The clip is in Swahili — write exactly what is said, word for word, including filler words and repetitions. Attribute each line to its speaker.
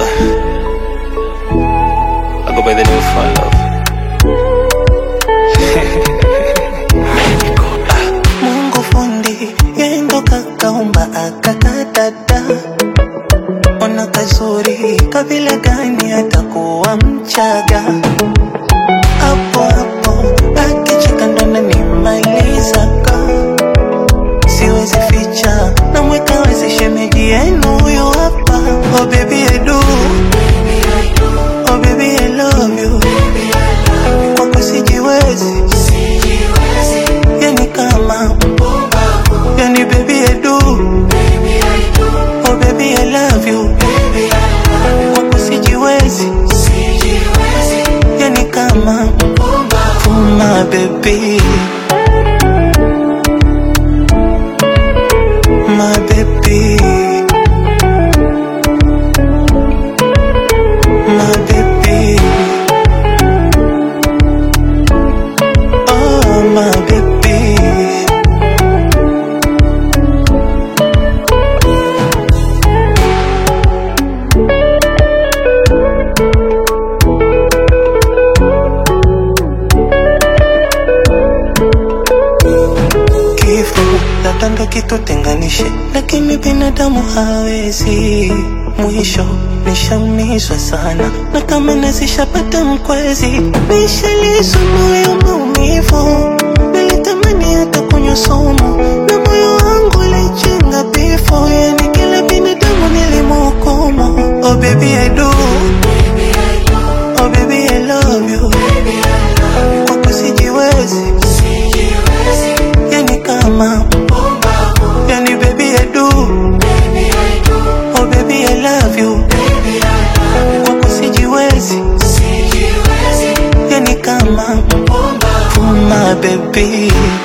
Speaker 1: I go by the name of Fun Love.
Speaker 2: Mungu fundi, yendo kakaumba akakadada. Ona kazuri, kabila gani atakuwa Mchaga. Hapo hapo, akicheka ndo ananimalizaga. Siwezi ficha, namweka wazi shemeji yenu huyo hapa. Oh baby I do, oh baby I love you, kwako sijiwezi, yani kama yani baby I do, oh baby I love you, kwako sijiwezi, yani kama my baby, my baby, my baby, oh my baby. Ndo kitu tenganishe, lakini binadamu hawezi. Mwisho nishaumizwa sana, na kama nazishapata mkwezi. Nishaliswa moyo maumivu, nilitamani hata kunywa sumu, na moyo wangu ulichenga bifo. Yani kila binadamu nilimhukumu. Oh baby I do, oh baby I love you, kwako sijiwezi, yani kama yani baby I do, oh baby I love you, kwako sijiwezi, yani kama my baby.